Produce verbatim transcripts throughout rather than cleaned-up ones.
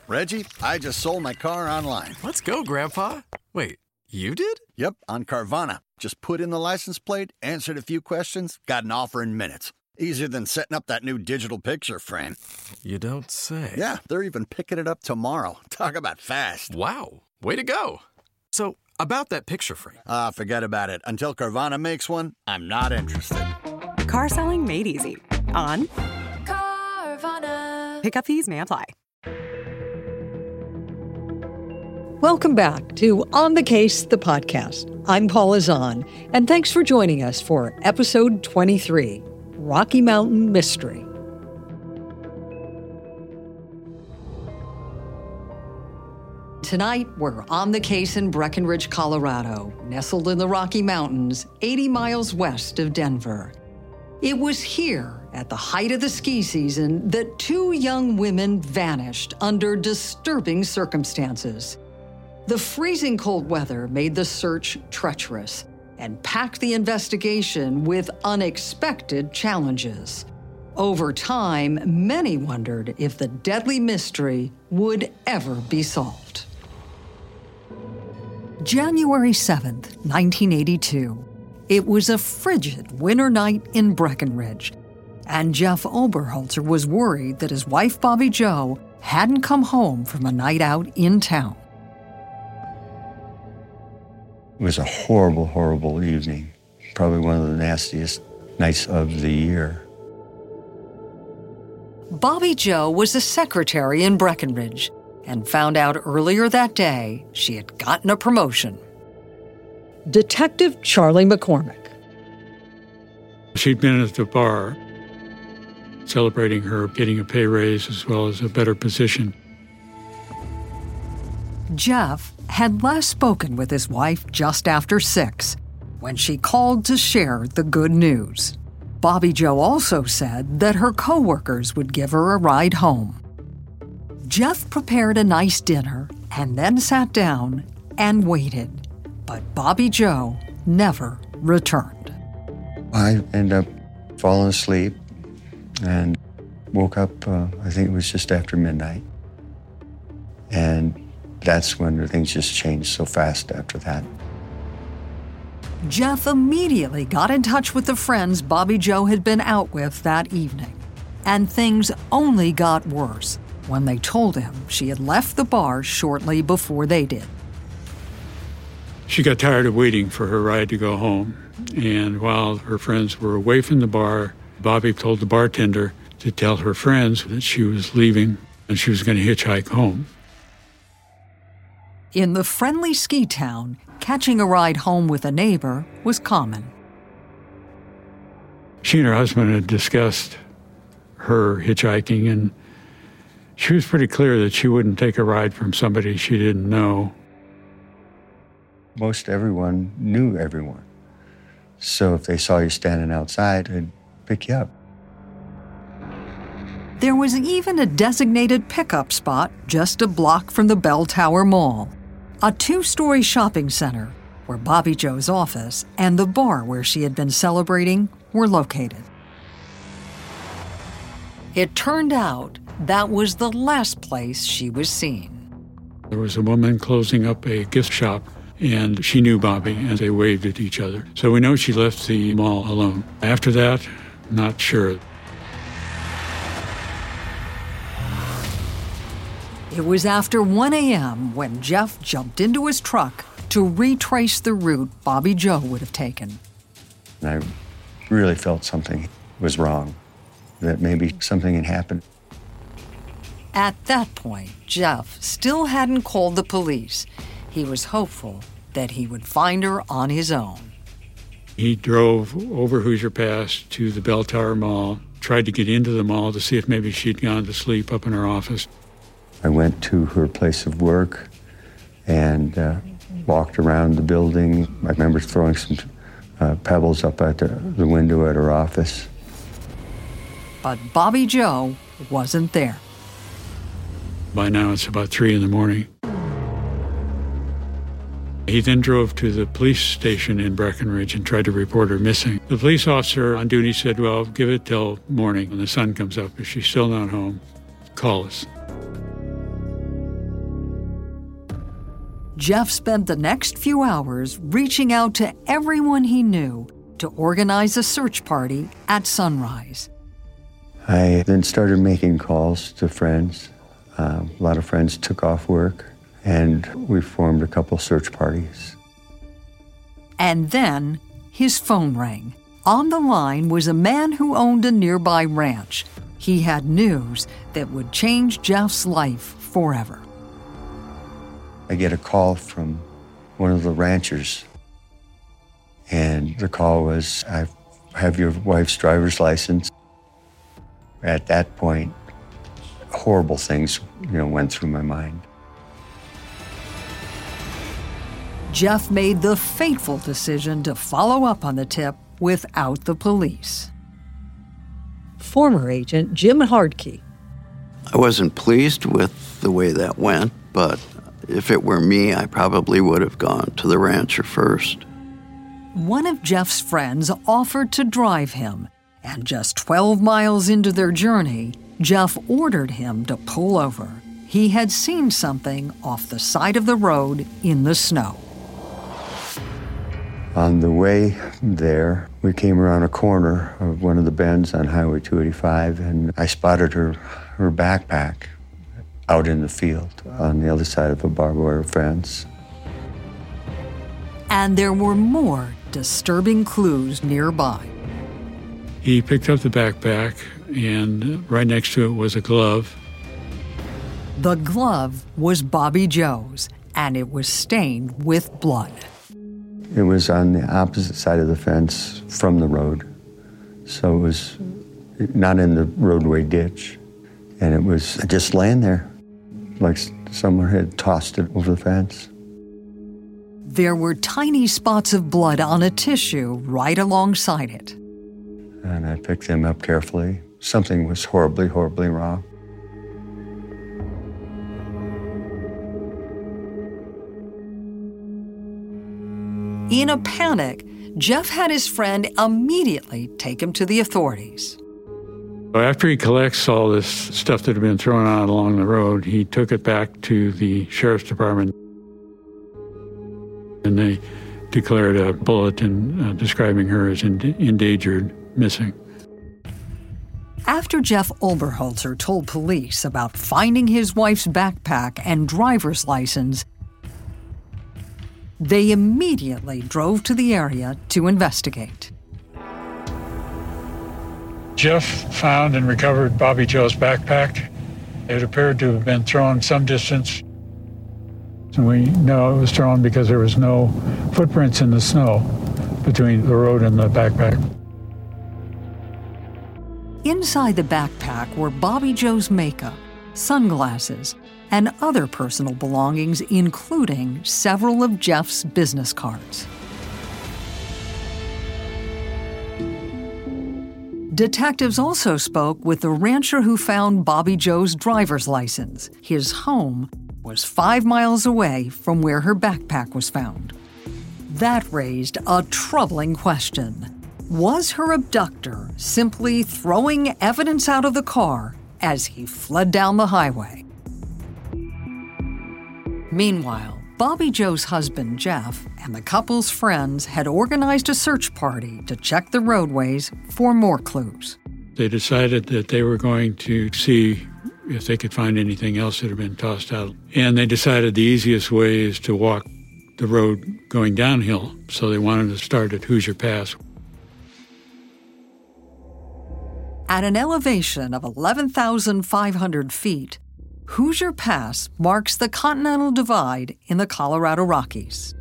Reggie, I just sold my car online. Let's go, Grandpa. Wait, you did? Yep, on Carvana. Just put in the license plate, answered a few questions, got an offer in minutes. Easier than setting up that new digital picture frame. You don't say. Yeah, they're even picking it up tomorrow. Talk about fast. Wow, way to go. So, about that picture frame. Ah, uh, forget about it. Until Carvana makes one, I'm not interested. Car selling made easy. On Carvana. Pickup fees may apply. Welcome back to On the Case, the podcast. I'm Paula Zahn, and thanks for joining us for episode twenty-three, Rocky Mountain Mystery. Tonight, we're on the case in Breckenridge, Colorado, nestled in the Rocky Mountains, eighty miles west of Denver. It was here, at the height of the ski season, that two young women vanished under disturbing circumstances. The freezing cold weather made the search treacherous and packed the investigation with unexpected challenges. Over time, many wondered if the deadly mystery would ever be solved. January seventh, nineteen eighty-two. It was a frigid winter night in Breckenridge, and Jeff Oberholzer was worried that his wife, Bobby Jo, hadn't come home from a night out in town. It was a horrible, horrible evening. Probably one of the nastiest nights of the year. Bobby Jo was a secretary in Breckenridge and found out earlier that day she had gotten a promotion. Detective Charlie McCormick. She'd been at the bar celebrating her getting a pay raise as well as a better position. Jeff had last spoken with his wife just after six when she called to share the good news. Bobby Jo also said that her coworkers would give her a ride home. Jeff prepared a nice dinner and then sat down and waited, but Bobby Jo never returned. I ended up falling asleep and woke up, uh, I think it was just after midnight. And that's when things just changed so fast after that. Jeff immediately got in touch with the friends Bobby Jo had been out with that evening. And things only got worse when they told him she had left the bar shortly before they did. She got tired of waiting for her ride to go home. And while her friends were away from the bar, Bobby told the bartender to tell her friends that she was leaving and she was going to hitchhike home. In the friendly ski town, catching a ride home with a neighbor was common. She and her husband had discussed her hitchhiking, and she was pretty clear that she wouldn't take a ride from somebody she didn't know. Most everyone knew everyone. So if they saw you standing outside, they'd pick you up. There was even a designated pickup spot just a block from the Bell Tower Mall, a two-story shopping center where Bobby Jo's office and the bar where she had been celebrating were located. It turned out that was the last place she was seen. There was a woman closing up a gift shop, and she knew Bobby, and they waved at each other. So we know she left the mall alone. After that, not sure. It was after one a.m. when Jeff jumped into his truck to retrace the route Bobby Jo would have taken. And I really felt something was wrong, that maybe something had happened. At that point, Jeff still hadn't called the police. He was hopeful that he would find her on his own. He drove over Hoosier Pass to the Bell Tower Mall, tried to get into the mall to see if maybe she'd gone to sleep up in her office. I went to her place of work and uh, walked around the building. I remember throwing some uh, pebbles up at the, the window at her office. But Bobby Jo wasn't there. By now it's about three in the morning. He then drove to the police station in Breckenridge and tried to report her missing. The police officer on duty said, well, give it till morning when the sun comes up. If she's still not home, call us. Jeff spent the next few hours reaching out to everyone he knew to organize a search party at sunrise. I then started making calls to friends. Uh, a lot of friends took off work, and we formed a couple search parties. And then his phone rang. On the line was a man who owned a nearby ranch. He had news that would change Jeff's life forever. I get a call from one of the ranchers, and the call was, "I have your wife's driver's license." At that point, horrible things, you know, went through my mind. Jeff made the fateful decision to follow up on the tip without the police. Former agent Jim Hardkey. I wasn't pleased with the way that went, but if it were me, I probably would have gone to the rancher first. One of Jeff's friends offered to drive him, and just twelve miles into their journey, Jeff ordered him to pull over. He had seen something off the side of the road in the snow. On the way there, we came around a corner of one of the bends on Highway two eighty-five, and I spotted her, her backpack out in the field on the other side of a barbed wire fence. And there were more disturbing clues nearby. He picked up the backpack, and right next to it was a glove. The glove was Bobby Joe's, and it was stained with blood. It was on the opposite side of the fence from the road, so it was not in the roadway ditch, and it was just laying there, like someone had tossed it over the fence. There were tiny spots of blood on a tissue right alongside it. And I picked them up carefully. Something was horribly, horribly wrong. In a panic, Jeff had his friend immediately take him to the authorities. After he collects all this stuff that had been thrown out along the road, he took it back to the sheriff's department, and they declared a bulletin uh, describing her as en- endangered, missing. After Jeff Oberholzer told police about finding his wife's backpack and driver's license, they immediately drove to the area to investigate. Jeff found and recovered Bobby Joe's backpack. It appeared to have been thrown some distance. And we know it was thrown because there was no footprints in the snow between the road and the backpack. Inside the backpack were Bobby Joe's makeup, sunglasses, and other personal belongings, including several of Jeff's business cards. Detectives also spoke with the rancher who found Bobby Joe's driver's license. His home was five miles away from where her backpack was found. That raised a troubling question. Was her abductor simply throwing evidence out of the car as he fled down the highway? Meanwhile, Bobby Joe's husband, Jeff, and the couple's friends had organized a search party to check the roadways for more clues. They decided that they were going to see if they could find anything else that had been tossed out. And they decided the easiest way is to walk the road going downhill, so they wanted to start at Hoosier Pass. At an elevation of eleven thousand five hundred feet, Hoosier Pass marks the Continental Divide in the Colorado Rockies.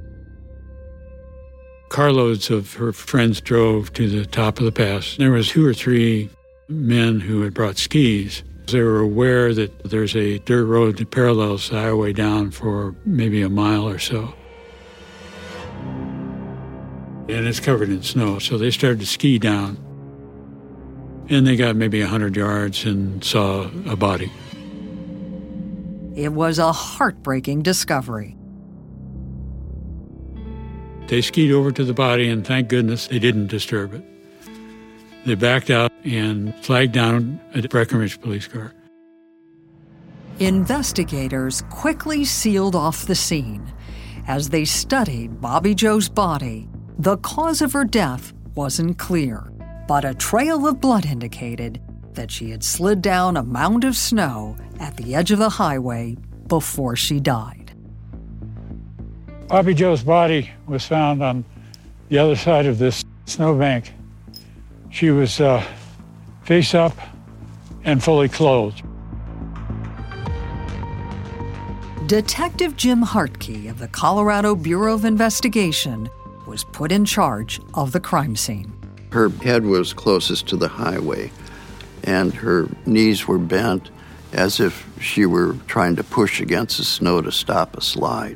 Carloads of her friends drove to the top of the pass. There was two or three men who had brought skis. They were aware that there's a dirt road that parallels the highway down for maybe a mile or so. And it's covered in snow, so they started to ski down. And they got maybe one hundred yards and saw a body. It was a heartbreaking discovery. They skied over to the body, and thank goodness they didn't disturb it. They backed out and flagged down a Breckenridge police car. Investigators quickly sealed off the scene. As they studied Bobby Joe's body, the cause of her death wasn't clear, but a trail of blood indicated that she had slid down a mound of snow at the edge of the highway before she died. Bobby Joe's body was found on the other side of this snowbank. She was uh, face up and fully clothed. Detective Jim Hartke of the Colorado Bureau of Investigation was put in charge of the crime scene. Her head was closest to the highway, and her knees were bent as if she were trying to push against the snow to stop a slide.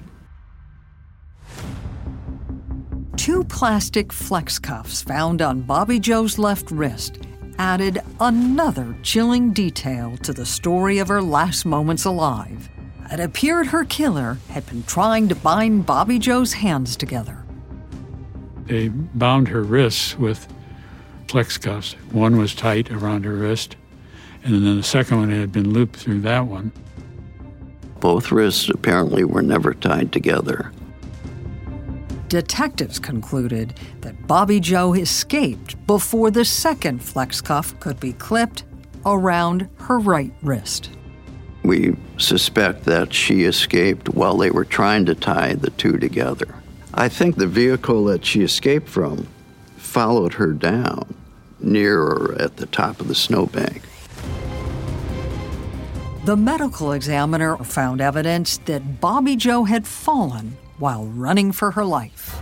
Two plastic flex cuffs found on Bobby Joe's left wrist added another chilling detail to the story of her last moments alive. It appeared her killer had been trying to bind Bobby Joe's hands together. They bound her wrists with flex cuffs. One was tight around her wrist, and then the second one had been looped through that one. Both wrists apparently were never tied together. Detectives concluded that Bobby Joe escaped before the second flex cuff could be clipped around her right wrist. We suspect that she escaped while they were trying to tie the two together. I think the vehicle that she escaped from followed her down near or at the top of the snowbank. The medical examiner found evidence that Bobby Joe had fallen while running for her life.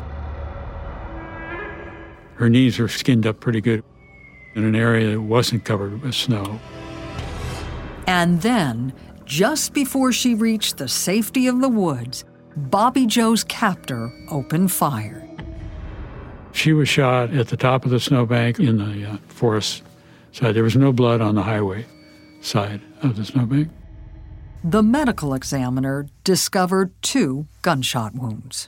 Her knees were skinned up pretty good in an area that wasn't covered with snow. And then, just before she reached the safety of the woods, Bobby Joe's captor opened fire. She was shot at the top of the snowbank in the uh, forest side. There was no blood on the highway side of the snowbank. The medical examiner discovered two gunshot wounds.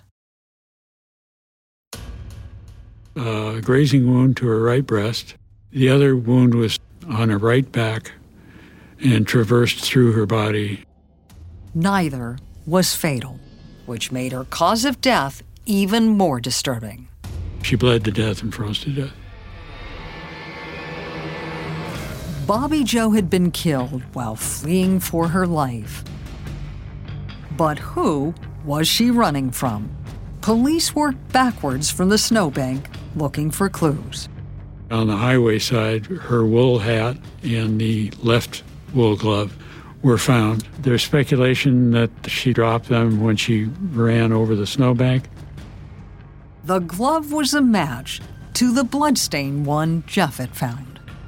A grazing wound to her right breast. The other wound was on her right back and traversed through her body. Neither was fatal, which made her cause of death even more disturbing. She bled to death and froze to death. Bobby Joe had been killed while fleeing for her life. But who was she running from? Police worked backwards from the snowbank looking for clues. On the highway side, her wool hat and the left wool glove were found. There's speculation that she dropped them when she ran over the snowbank. The glove was a match to the bloodstained one Jeff had found.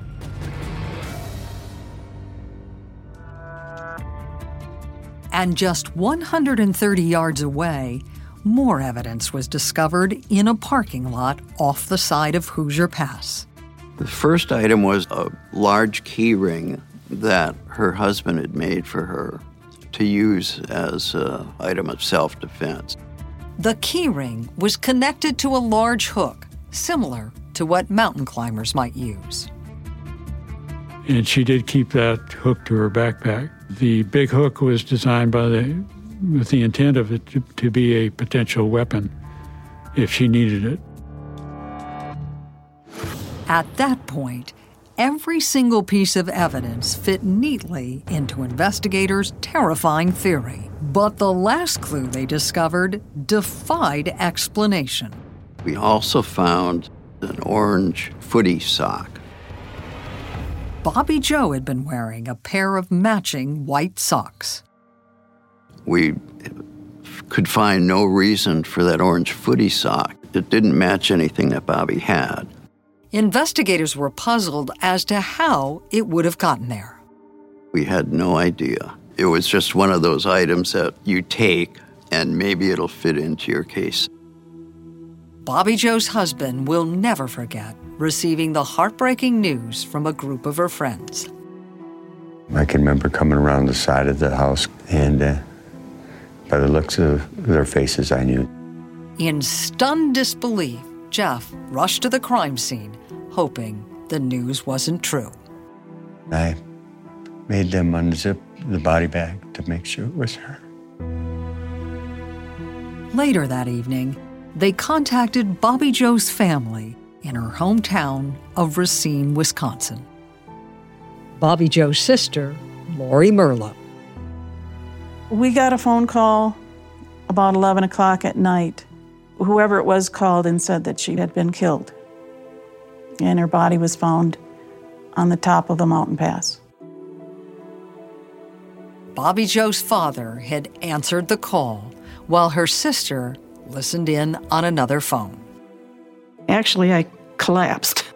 And just one hundred thirty yards away, more evidence was discovered in a parking lot off the side of Hoosier Pass. The first item was a large key ring that her husband had made for her to use as an item of self-defense. The key ring was connected to a large hook, similar to what mountain climbers might use. And she did keep that hook to her backpack. The big hook was designed by the, with the intent of it to, to be a potential weapon if she needed it. At that point, every single piece of evidence fit neatly into investigators' terrifying theory. But the last clue they discovered defied explanation. We also found an orange footy sock. Bobby Joe had been wearing a pair of matching white socks. We could find no reason for that orange footy sock. It didn't match anything that Bobby had. Investigators were puzzled as to how it would have gotten there. We had no idea. It was just one of those items that you take and maybe it'll fit into your case. Bobby Joe's husband will never forget receiving the heartbreaking news from a group of her friends. I can remember coming around the side of the house, and uh, by the looks of their faces, I knew. In stunned disbelief, Jeff rushed to the crime scene, hoping the news wasn't true. I made them unzip the body bag to make sure it was her. Later that evening, they contacted Bobby Joe's family in her hometown of Racine, Wisconsin. Bobby Joe's sister, Lori Merlo. We got a phone call about eleven o'clock at night. Whoever it was called and said that she had been killed. And her body was found on the top of a mountain pass. Bobby Joe's father had answered the call while her sister listened in on another phone. Actually, I collapsed.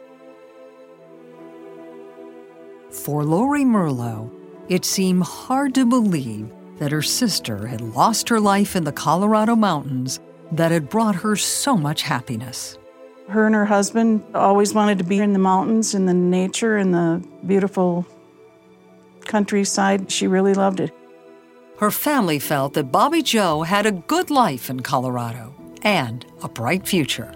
For Lori Merlo, it seemed hard to believe that her sister had lost her life in the Colorado mountains that had brought her so much happiness. Her and her husband always wanted to be in the mountains and the nature and the beautiful countryside. She really loved it. Her family felt that Bobby Joe had a good life in Colorado and a bright future.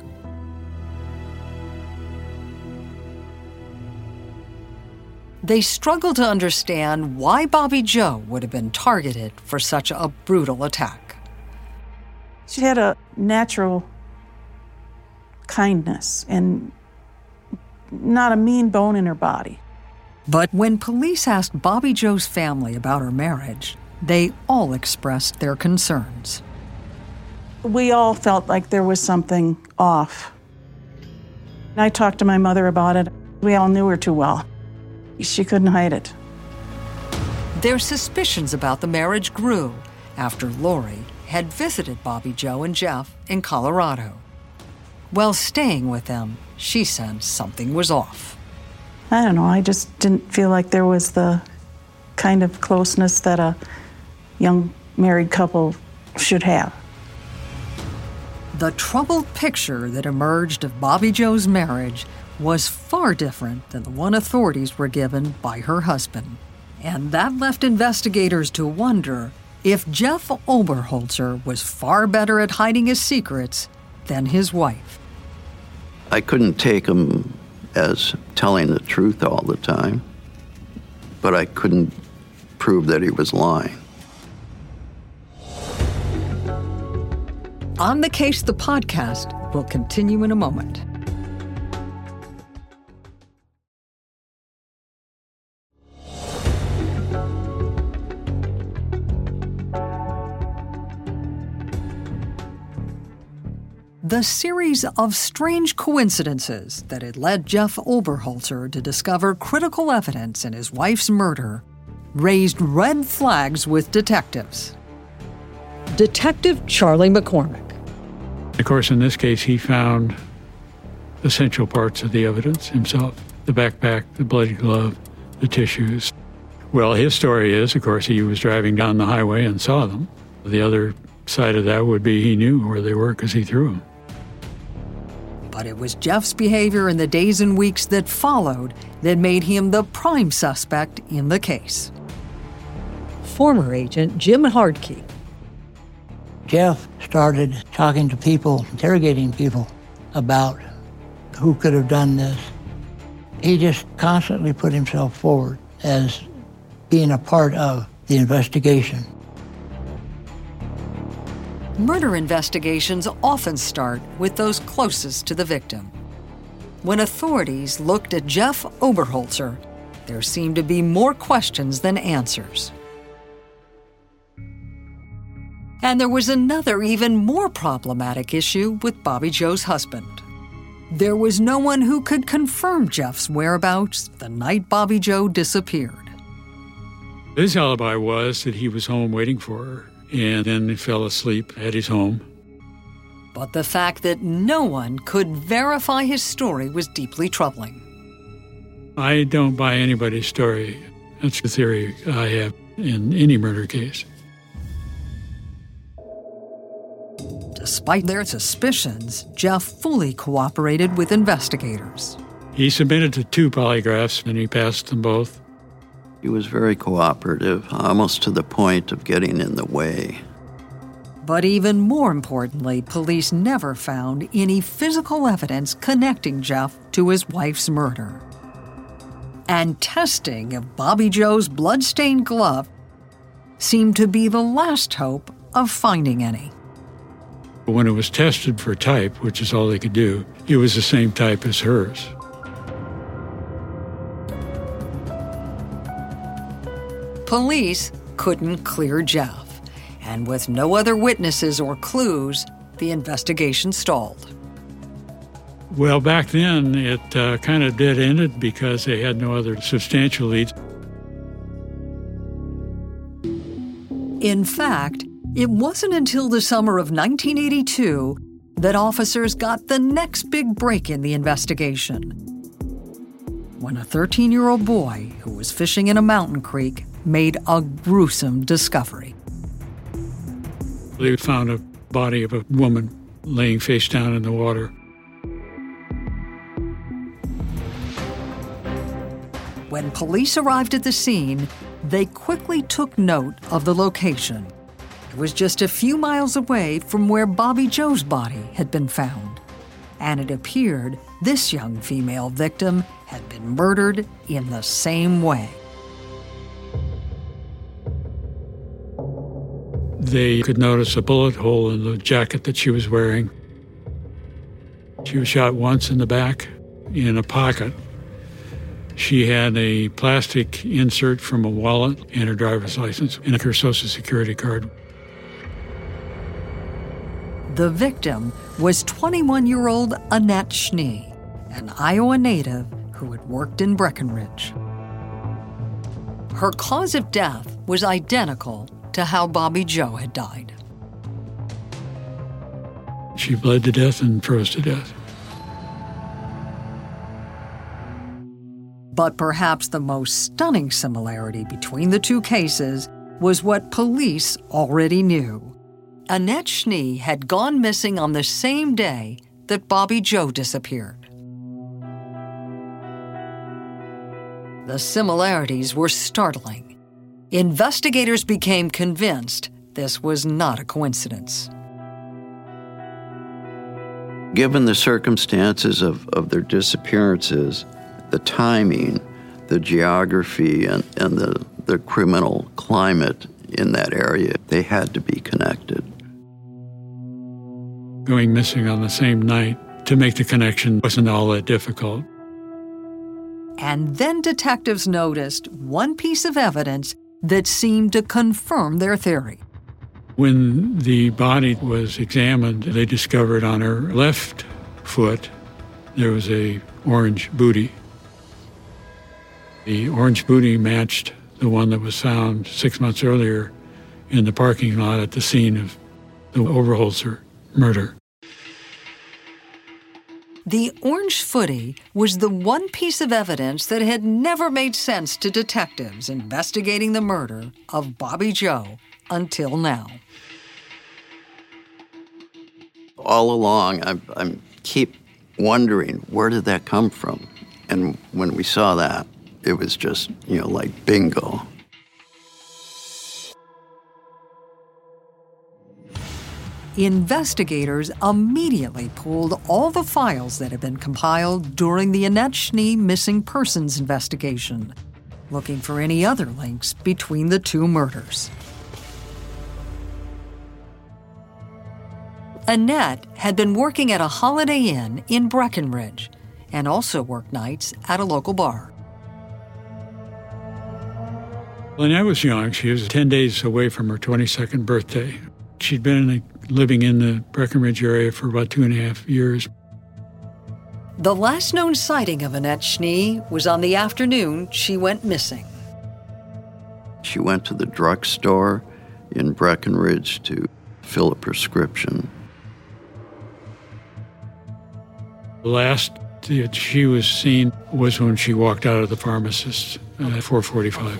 They struggled to understand why Bobby Joe would have been targeted for such a brutal attack. She had a natural kindness and not a mean bone in her body. But when police asked Bobby Joe's family about her marriage, they all expressed their concerns. We all felt like there was something off. I talked to my mother about it. We all knew her too well. She couldn't hide it. Their suspicions about the marriage grew after Lori had visited Bobby Joe and Jeff in Colorado. While staying with them, she sensed something was off. I don't know, I just didn't feel like there was the kind of closeness that a young married couple should have. The troubled picture that emerged of Bobby Joe's marriage was far different than the one authorities were given by her husband. And that left investigators to wonder if Jeff Oberholzer was far better at hiding his secrets than his wife. I couldn't take him as telling the truth all the time, but I couldn't prove that he was lying. On the Case, the podcast will continue in a moment. The series of strange coincidences that had led Jeff Oberholzer to discover critical evidence in his wife's murder raised red flags with detectives. Detective Charlie McCormick. Of course, in this case, he found essential parts of the evidence himself. The backpack, the bloody glove, the tissues. Well, his story is, of course, he was driving down the highway and saw them. The other side of that would be he knew where they were because he threw them. But it was Jeff's behavior in the days and weeks that followed that made him the prime suspect in the case. Former agent Jim Hardkey. Jeff started talking to people, interrogating people about who could have done this. He just constantly put himself forward as being a part of the investigation. Murder investigations often start with those closest to the victim. When authorities looked at Jeff Oberholzer, there seemed to be more questions than answers. And there was another even more problematic issue with Bobby Joe's husband. There was no one who could confirm Jeff's whereabouts the night Bobby Joe disappeared. His alibi was that he was home waiting for her, and then he fell asleep at his home. But the fact that no one could verify his story was deeply troubling. I don't buy anybody's story. That's the theory I have in any murder case. Despite their suspicions, Jeff fully cooperated with investigators. He submitted to two polygraphs, and he passed them both. He was very cooperative, almost to the point of getting in the way. But even more importantly, police never found any physical evidence connecting Jeff to his wife's murder. And testing of Bobby Joe's blood-stained glove seemed to be the last hope of finding any. When it was tested for type, which is all they could do, it was the same type as hers. Police couldn't clear Jeff, and with no other witnesses or clues, the investigation stalled. Well, back then, it uh, kind of dead-ended because they had no other substantial leads. In fact, it wasn't until the summer of nineteen eighty-two that officers got the next big break in the investigation, when a thirteen-year-old boy who was fishing in a mountain creek made a gruesome discovery. They found a body of a woman laying face down in the water. When police arrived at the scene, they quickly took note of the location. It was just a few miles away from where Bobby Joe's body had been found. And it appeared this young female victim had been murdered in the same way. They could notice a bullet hole in the jacket that she was wearing. She was shot once in the back in a pocket. She had a plastic insert from a wallet and her driver's license and her Social Security card. The victim was twenty-one-year-old Annette Schnee, an Iowa native who had worked in Breckenridge. Her cause of death was identical to how Bobby Joe had died. She bled to death and froze to death. But perhaps the most stunning similarity between the two cases was what police already knew. Annette Schnee had gone missing on the same day that Bobby Joe disappeared. The similarities were startling. Investigators became convinced this was not a coincidence. Given the circumstances of, of their disappearances, the timing, the geography, and, and the, the criminal climate in that area, they had to be connected. Going missing on the same night to make the connection wasn't all that difficult. And then detectives noticed one piece of evidence that seemed to confirm their theory. When the body was examined, they discovered on her left foot there was a orange bootie. The orange bootie matched the one that was found six months earlier in the parking lot at the scene of the Overholzer murder. The orange footie was the one piece of evidence that had never made sense to detectives investigating the murder of Bobby Joe until now. All along, I I keep wondering, where did that come from? And when we saw that, it was just, you know, like bingo. Investigators immediately pulled all the files that had been compiled during the Annette Schnee missing persons investigation, looking for any other links between the two murders. Annette had been working at a Holiday Inn in Breckenridge and also worked nights at a local bar. When I was young, she was ten days away from her twenty-second birthday. She'd been in a living in the Breckenridge area for about two and a half years. The last known sighting of Annette Schnee was on the afternoon she went missing. She went to the drugstore in Breckenridge to fill a prescription. The last that she was seen was when she walked out of the pharmacist at four forty-five.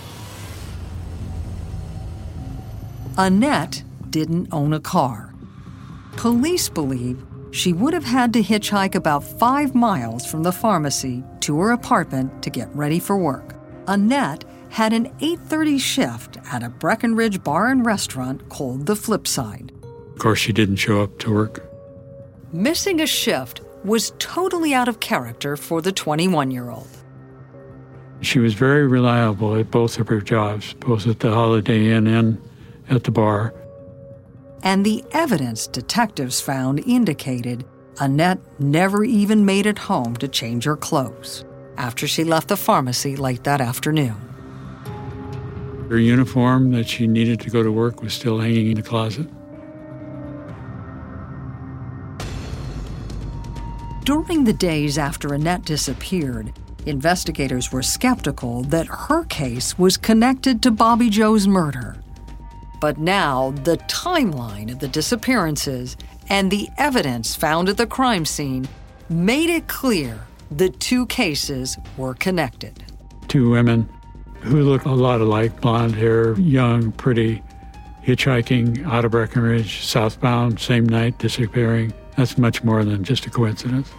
Annette didn't own a car. Police believe she would have had to hitchhike about five miles from the pharmacy to her apartment to get ready for work. Annette had an eight thirty shift at a Breckenridge bar and restaurant called The Flipside. Of course, she didn't show up to work. Missing a shift was totally out of character for the twenty-one-year-old. She was very reliable at both of her jobs, both at the Holiday Inn and at the bar. and the evidence detectives found indicated Annette never even made it home to change her clothes after she left the pharmacy late that afternoon. Her uniform that she needed to go to work was still hanging in the closet. During the days after Annette disappeared, investigators were skeptical that her case was connected to Bobby Joe's murder. But now, the timeline of the disappearances and the evidence found at the crime scene made it clear the two cases were connected. Two women who look a lot alike, blonde hair, young, pretty, hitchhiking out of Breckenridge, southbound, same night, disappearing. That's much more than just a coincidence.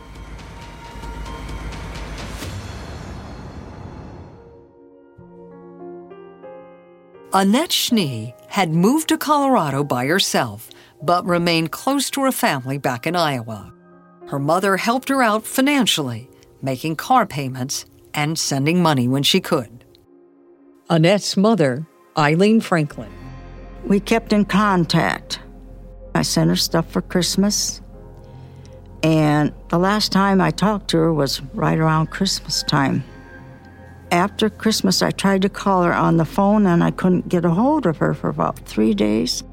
Annette Schnee had moved to Colorado by herself, but remained close to her family back in Iowa. Her mother helped her out financially, making car payments and sending money when she could. Annette's mother, Eileen Franklin. We kept in contact. I sent her stuff for Christmas, and the last time I talked to her was right around Christmas time. After Christmas, I tried to call her on the phone, and I couldn't get a hold of her for about three days.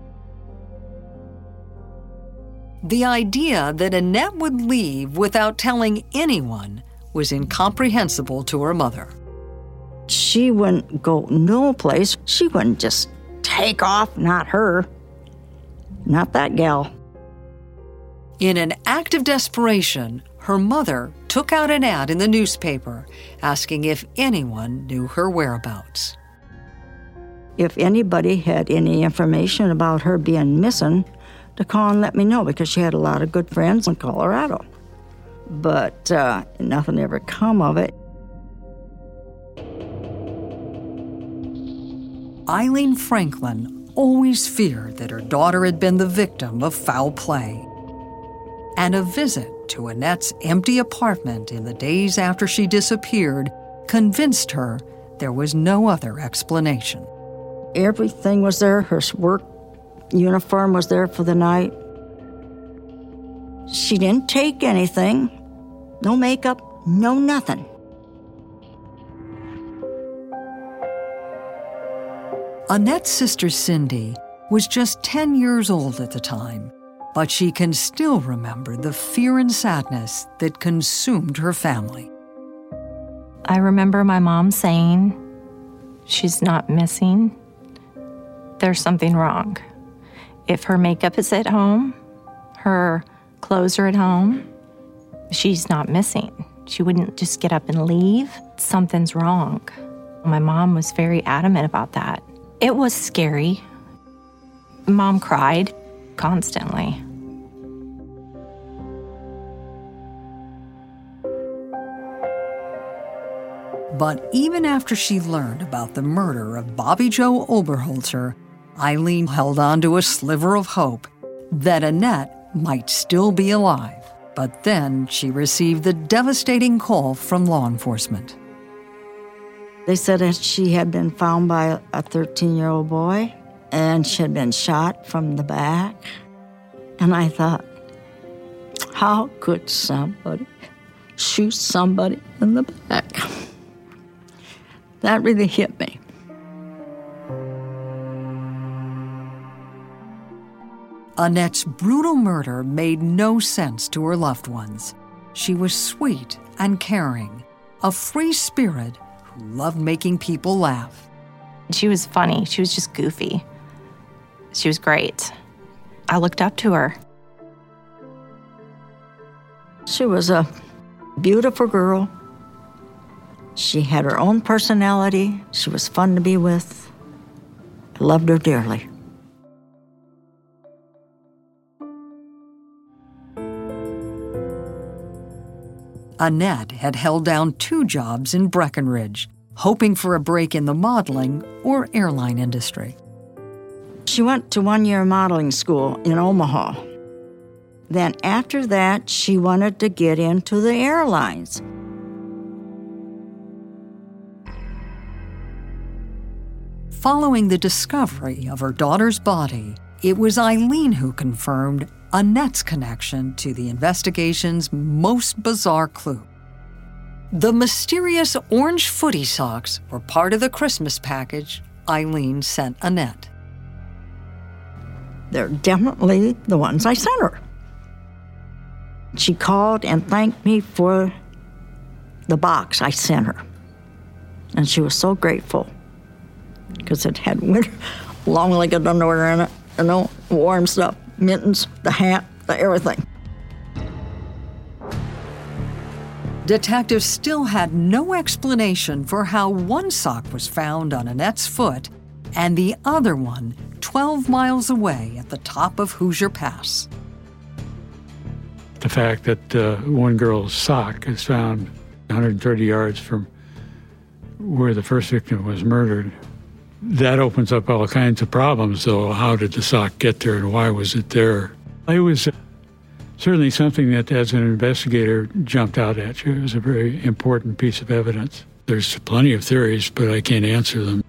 The idea that Annette would leave without telling anyone was incomprehensible to her mother. She wouldn't go no place. She wouldn't just take off, not her. Not that gal. In an act of desperation, her mother took out an ad in the newspaper asking if anyone knew her whereabouts. If anybody had any information about her being missing, to call and let me know, because she had a lot of good friends in Colorado. But uh, nothing ever come of it. Eileen Franklin always feared that her daughter had been the victim of foul play. And a visit to Annette's empty apartment in the days after she disappeared convinced her there was no other explanation. Everything was there. Her work uniform was there for the night. She didn't take anything. No makeup, no nothing. Annette's sister Cindy was just ten years old at the time, but she can still remember the fear and sadness that consumed her family. I remember my mom saying, "She's not missing. There's something wrong. If her makeup is at home, her clothes are at home, she's not missing. She wouldn't just get up and leave. Something's wrong." My mom was very adamant about that. It was scary. Mom cried constantly. But even after she learned about the murder of Bobby Joe Oberholzer, Eileen held on to a sliver of hope that Annette might still be alive. But then she received the devastating call from law enforcement. They said that she had been found by a thirteen-year-old boy, and she had been shot from the back. And I thought, how could somebody shoot somebody in the back? That really hit me. Annette's brutal murder made no sense to her loved ones. She was sweet and caring, a free spirit who loved making people laugh. She was funny. She was just goofy. She was great. I looked up to her. She was a beautiful girl. She had her own personality. She was fun to be with. I loved her dearly. Annette had held down two jobs in Breckenridge, hoping for a break in the modeling or airline industry. She went to one-year modeling school in Omaha. Then after that, she wanted to get into the airlines. Following the discovery of her daughter's body, It was Eileen who confirmed Annette's connection to the investigation's most bizarre clue. The mysterious orange footy socks were part of the Christmas package Eileen sent Annette. They're definitely the ones I sent her. She called and thanked me for the box I sent her. And she was so grateful because it had winter, long-legged underwear in it, you know, warm stuff, mittens, the hat, the everything. Detectives still had no explanation for how one sock was found on Annette's foot and the other one twelve miles away at the top of Hoosier Pass. The fact that uh, one girl's sock is found one hundred thirty yards from where the first victim was murdered, that opens up all kinds of problems, though. How did the sock get there and why was it there? It was certainly something that, as an investigator, jumped out at you. It was a very important piece of evidence. There's plenty of theories, but I can't answer them.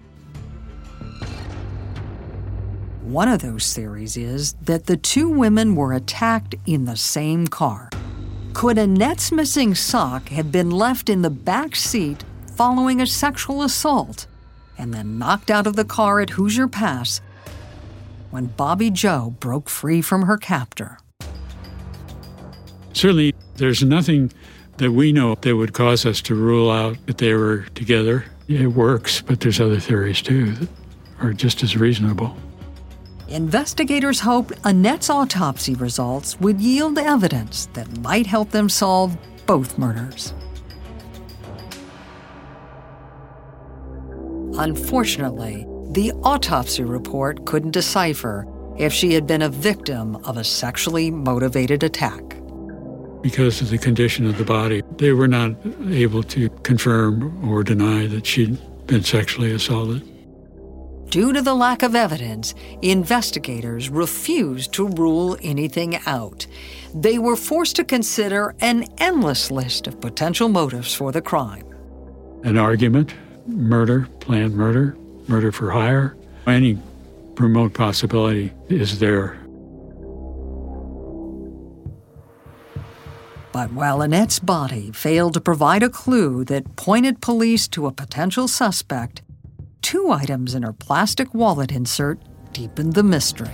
One of those theories is that the two women were attacked in the same car. Could Annette's missing sock have been left in the back seat following a sexual assault and then knocked out of the car at Hoosier Pass when Bobby Joe broke free from her captor? Certainly, there's nothing that we know that would cause us to rule out that they were together. It works, but there's other theories, too, that are just as reasonable. Investigators hoped Annette's autopsy results would yield evidence that might help them solve both murders. Unfortunately, the autopsy report couldn't decipher if she had been a victim of a sexually motivated attack. Because of the condition of the body, they were not able to confirm or deny that she'd been sexually assaulted. Due to the lack of evidence, investigators refused to rule anything out. They were forced to consider an endless list of potential motives for the crime. An argument, murder, planned murder, murder for hire, any remote possibility is there. But while Annette's body failed to provide a clue that pointed police to a potential suspect, two items in her plastic wallet insert deepened the mystery.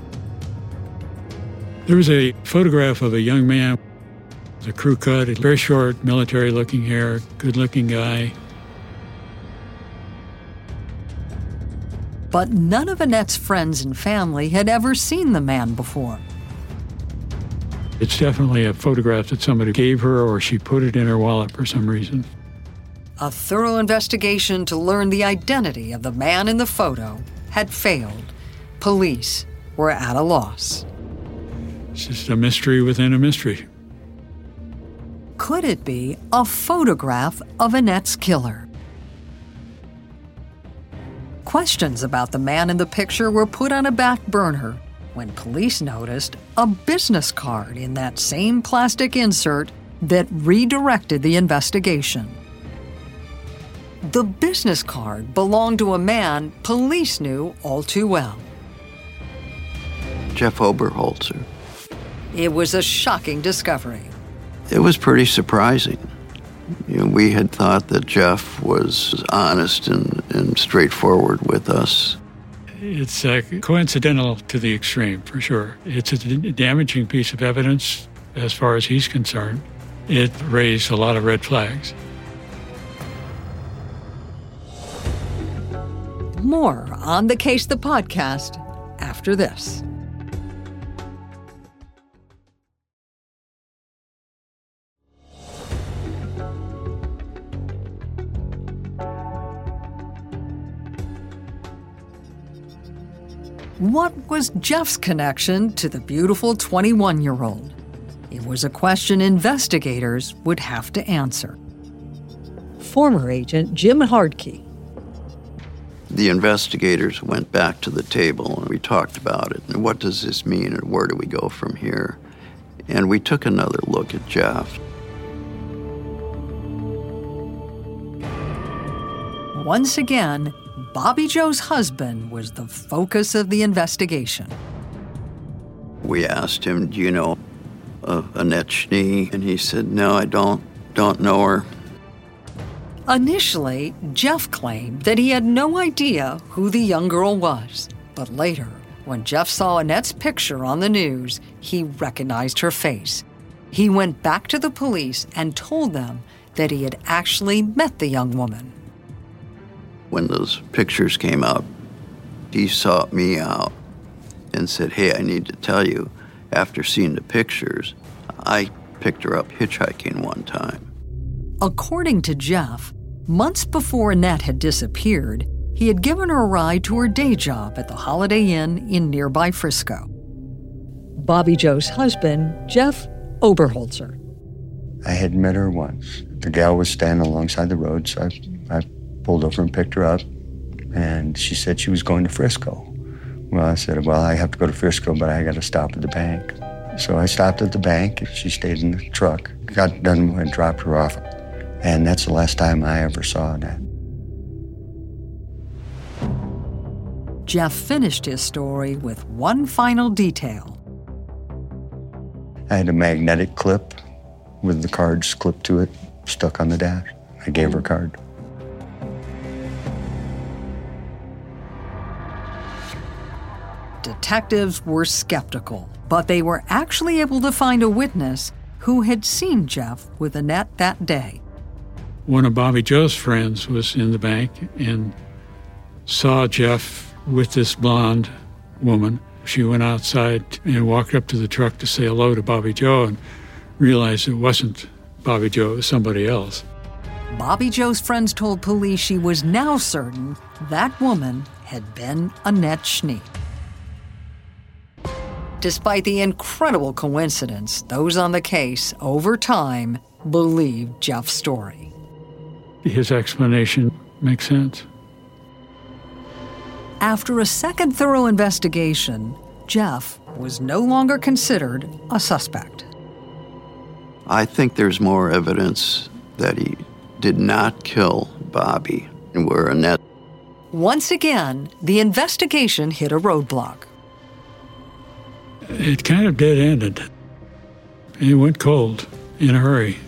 There was a photograph of a young man with a crew cut, very short, military-looking hair, good-looking guy. But none of Annette's friends and family had ever seen the man before. It's definitely a photograph that somebody gave her or she put it in her wallet for some reason. A thorough investigation to learn the identity of the man in the photo had failed. Police were at a loss. It's just a mystery within a mystery. Could it be a photograph of Annette's killer? Questions about the man in the picture were put on a back burner when police noticed a business card in that same plastic insert that redirected the investigation. The business card belonged to a man police knew all too well. Jeff Oberholzer. It was a shocking discovery. It was pretty surprising. You know, we had thought that Jeff was honest and, and straightforward with us. It's uh, coincidental to the extreme, for sure. It's a d- damaging piece of evidence as far as he's concerned. It raised a lot of red flags. More on The Case, the podcast, after this. What was Jeff's connection to the beautiful twenty-one-year-old? It was a question investigators would have to answer. Former agent Jim Hardkey. The investigators went back to the table and we talked about it. And what does this mean and where do we go from here? And we took another look at Jeff. Once again, Bobby Joe's husband was the focus of the investigation. We asked him, do you know uh, Annette Schnee? And he said, no, I don't, don't know her. Initially, Jeff claimed that he had no idea who the young girl was. But later, when Jeff saw Annette's picture on the news, he recognized her face. He went back to the police and told them that he had actually met the young woman. When those pictures came out, he sought me out and said, hey, I need to tell you, after seeing the pictures, I picked her up hitchhiking one time. According to Jeff, months before Annette had disappeared, he had given her a ride to her day job at the Holiday Inn in nearby Frisco. Bobby Joe's husband, Jeff Oberholzer. I had met her once. The gal was standing alongside the road, so I, I pulled over and picked her up, and she said she was going to Frisco. Well, I said, well, I have to go to Frisco, but I got to stop at the bank. So I stopped at the bank. She stayed in the truck, got done and dropped her off. And that's the last time I ever saw Annette. Jeff finished his story with one final detail. I had a magnetic clip with the cards clipped to it, stuck on the dash. I gave her a card. Detectives were skeptical, but they were actually able to find a witness who had seen Jeff with Annette that day. One of Bobby Joe's friends was in the bank and saw Jeff with this blonde woman. She went outside and walked up to the truck to say hello to Bobby Joe and realized it wasn't Bobby Joe, it was somebody else. Bobby Joe's friends told police she was now certain that woman had been Annette Schnee. Despite the incredible coincidence, those on the case, over time, believed Jeff's story. His explanation makes sense. After a second thorough investigation, Jeff was no longer considered a suspect. I think there's more evidence that he did not kill Bobby and where Annette. Once again, the investigation hit a roadblock. It kind of dead-ended. It went cold in a hurry.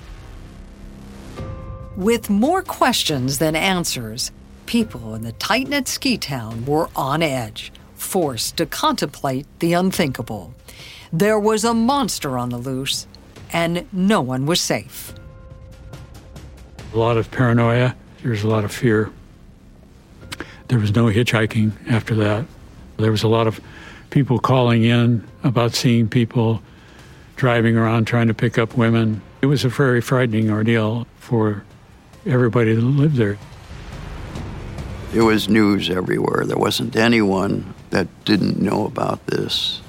With more questions than answers, people in the tight-knit ski town were on edge, forced to contemplate the unthinkable. There was a monster on the loose, and no one was safe. A lot of paranoia. There was a lot of fear. There was no hitchhiking after that. There was a lot of people calling in about seeing people driving around trying to pick up women. It was a very frightening ordeal for everybody that lived there. It was news everywhere. There wasn't anyone that didn't know about this.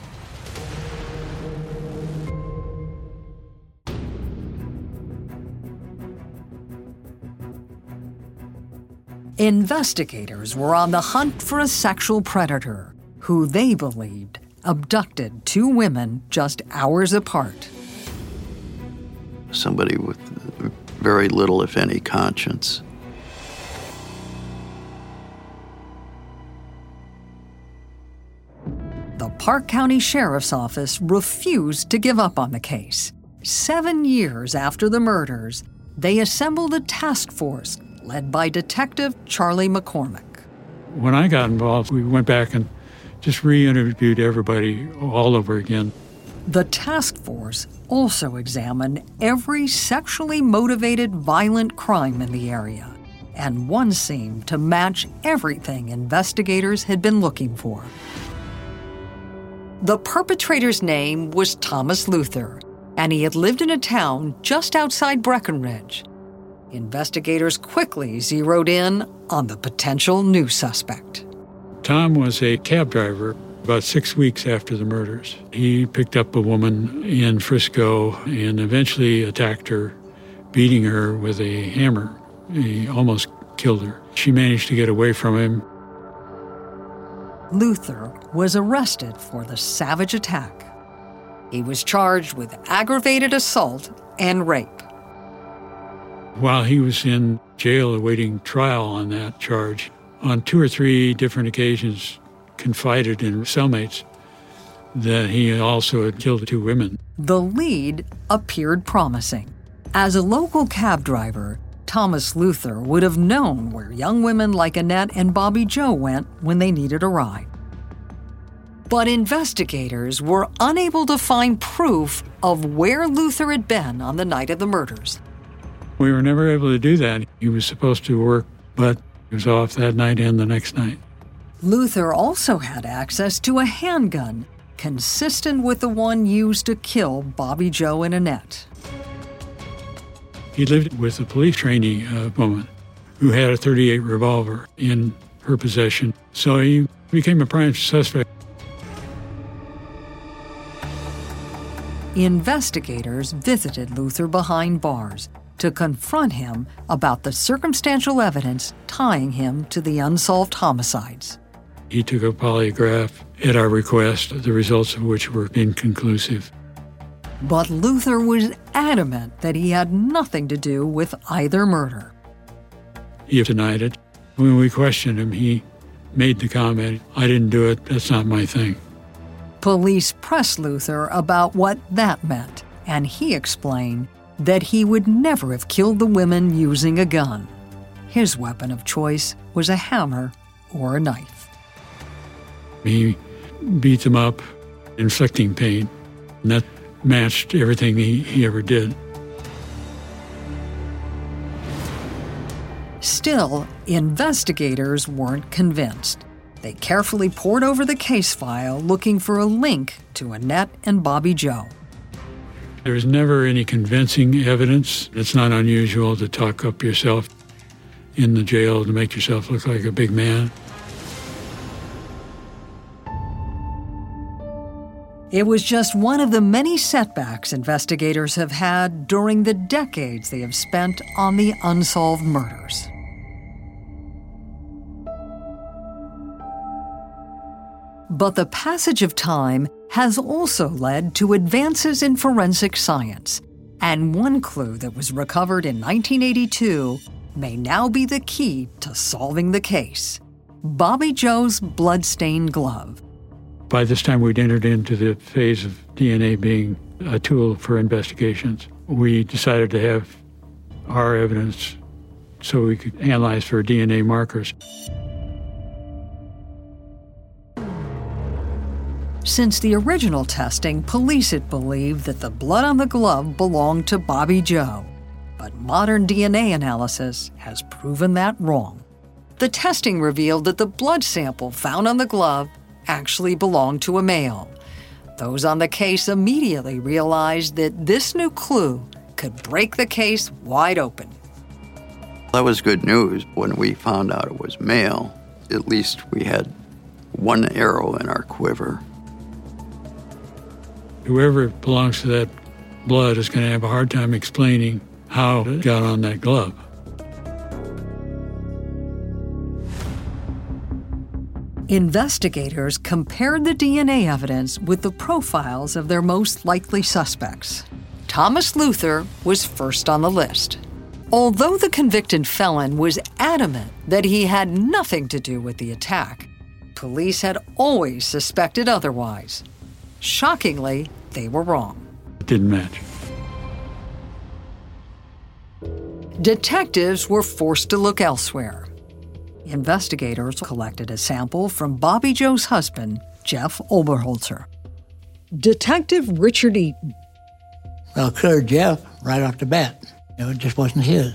Investigators were on the hunt for a sexual predator who they believed abducted two women just hours apart. Somebody with very little, if any, conscience. The Park County Sheriff's Office refused to give up on the case. Seven years after the murders, they assembled a task force led by Detective Charlie McCormick. When I got involved, we went back and just re-interviewed everybody all over again. The task force also examined every sexually motivated violent crime in the area, and one seemed to match everything investigators had been looking for. The perpetrator's name was Thomas Luther, and he had lived in a town just outside Breckenridge. Investigators quickly zeroed in on the potential new suspect. Tom was a cab driver about six weeks after the murders. He picked up a woman in Frisco and eventually attacked her, beating her with a hammer. He almost killed her. She managed to get away from him. Luther was arrested for the savage attack. He was charged with aggravated assault and rape. While he was in jail awaiting trial on that charge, on two or three different occasions confided in cellmates that he also had killed two women. The lead appeared promising. As a local cab driver, Thomas Luther would have known where young women like Annette and Bobby Joe went when they needed a ride. But investigators were unable to find proof of where Luther had been on the night of the murders. We were never able to do that. He was supposed to work, but he was off that night and the next night. Luther also had access to a handgun consistent with the one used to kill Bobby Joe and Annette. He lived with a police trainee uh, woman who had a thirty-eight revolver in her possession, so he became a prime suspect. Investigators visited Luther behind bars to confront him about the circumstantial evidence tying him to the unsolved homicides. He took a polygraph at our request, the results of which were inconclusive. But Luther was adamant that he had nothing to do with either murder. He denied it. When we questioned him, he made the comment, "I didn't do it, that's not my thing." Police pressed Luther about what that meant, and he explained that he would never have killed the women using a gun. His weapon of choice was a hammer or a knife. He beat them up, inflicting pain, and that matched everything he, he ever did. Still, investigators weren't convinced. They carefully pored over the case file looking for a link to Annette and Bobby Joe. There was never any convincing evidence. It's not unusual to talk up yourself in the jail to make yourself look like a big man. It was just one of the many setbacks investigators have had during the decades they have spent on the unsolved murders. But the passage of time has also led to advances in forensic science, and one clue that was recovered in nineteen eighty-two may now be the key to solving the case: Bobby Joe's blood-stained glove. By this time, we'd entered into the phase of D N A being a tool for investigations. We decided to have our evidence so we could analyze for D N A markers. Since the original testing, police had believed that the blood on the glove belonged to Bobby Joe, but modern D N A analysis has proven that wrong. The testing revealed that the blood sample found on the glove actually belonged to a male. Those on the case immediately realized that this new clue could break the case wide open. That was good news. When we found out it was male, at least we had one arrow in our quiver. Whoever belongs to that blood is going to have a hard time explaining how it got on that glove. Investigators compared the D N A evidence with the profiles of their most likely suspects. Thomas Luther was first on the list. Although the convicted felon was adamant that he had nothing to do with the attack, police had always suspected otherwise. Shockingly, they were wrong. It didn't match. Detectives were forced to look elsewhere. Investigators collected a sample from Bobby Joe's husband, Jeff Oberholzer. Detective Richard Eaton. Well, it cleared Jeff right off the bat. You know, it just wasn't his.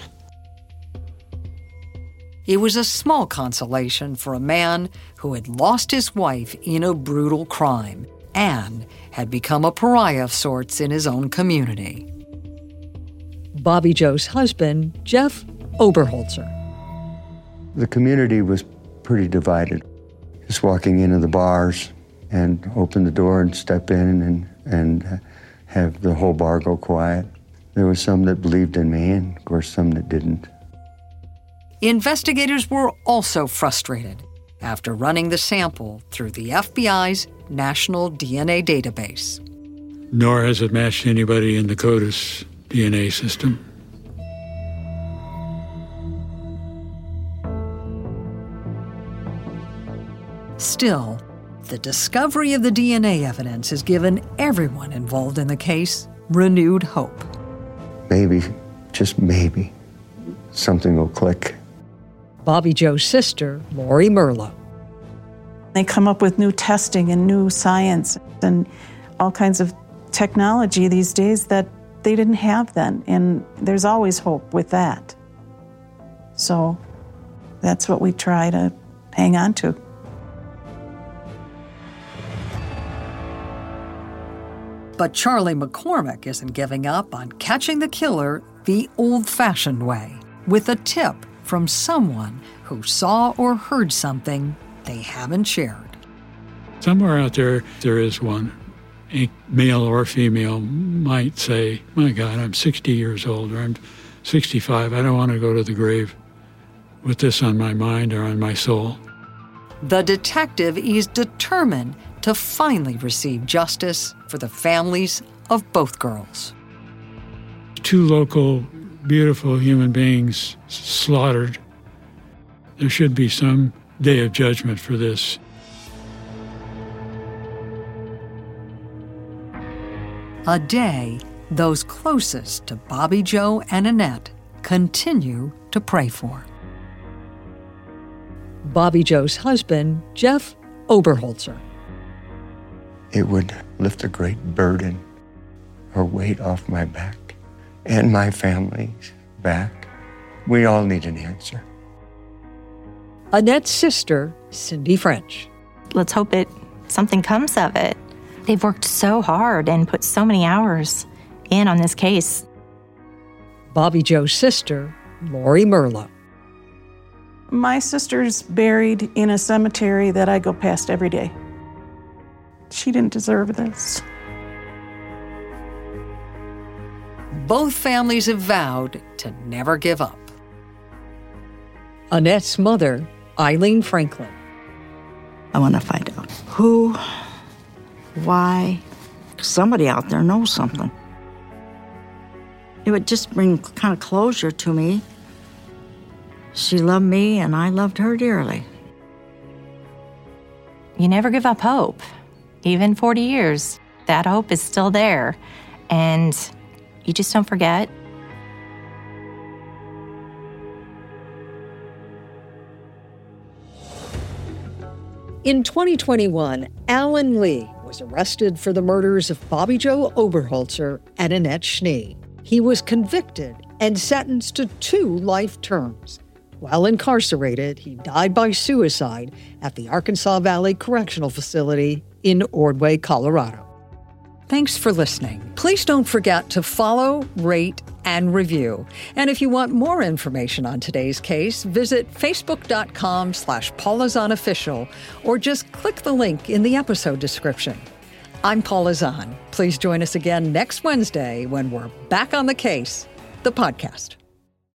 It was a small consolation for a man who had lost his wife in a brutal crime and had become a pariah of sorts in his own community. Bobby Joe's husband, Jeff Oberholzer. The community was pretty divided. Just walking into the bars and open the door and step in and, and have the whole bar go quiet. There was some that believed in me and, of course, some that didn't. Investigators were also frustrated after running the sample through the F B I's National D N A Database. Nor has it matched anybody in the CODIS D N A system. Still, The discovery of the D N A evidence has given everyone involved in the case renewed hope. Maybe, just maybe, something will click. Bobby Joe's sister, Lori Merlo. They come up with new testing and new science and all kinds of technology these days that they didn't have then, and there's always hope with that. So that's what we try to hang on to. But Charlie McCormick isn't giving up on catching the killer the old-fashioned way, with a tip from someone who saw or heard something they haven't shared. Somewhere out there, there is one. A male or female might say, my God, I'm sixty years old, or I'm sixty-five. I don't want to go to the grave with this on my mind or on my soul. The detective is determined to finally receive justice for the families of both girls. Two local, beautiful human beings slaughtered. There should be some day of judgment for this. A day those closest to Bobby Joe and Annette continue to pray for. Bobby Joe's husband, Jeff Oberholzer. It would lift a great burden or weight off my back and my family's back. We all need an answer. Annette's sister, Cindy French. Let's hope it something comes of it. They've worked so hard and put so many hours in on this case. Bobby Joe's sister, Lori Merlo. My sister's buried in a cemetery that I go past every day. She didn't deserve this. Both families have vowed to never give up. Annette's mother, Eileen Franklin. I want to find out who, why. Somebody out there knows something. It would just bring kind of closure to me. She loved me, and I loved her dearly. You never give up hope. Even forty years, that hope is still there. And you just don't forget. In twenty twenty-one, Alan Lee was arrested for the murders of Bobby Joe Oberholzer and Annette Schnee. He was convicted and sentenced to two life terms. While incarcerated, he died by suicide at the Arkansas Valley Correctional Facility in Ordway, Colorado. Thanks for listening. Please don't forget to follow, rate, and review. And if you want more information on today's case, visit facebook.com slash Paula Zahn Official or just click the link in the episode description. I'm Paula Zahn. Please join us again next Wednesday when we're back on the case, the podcast.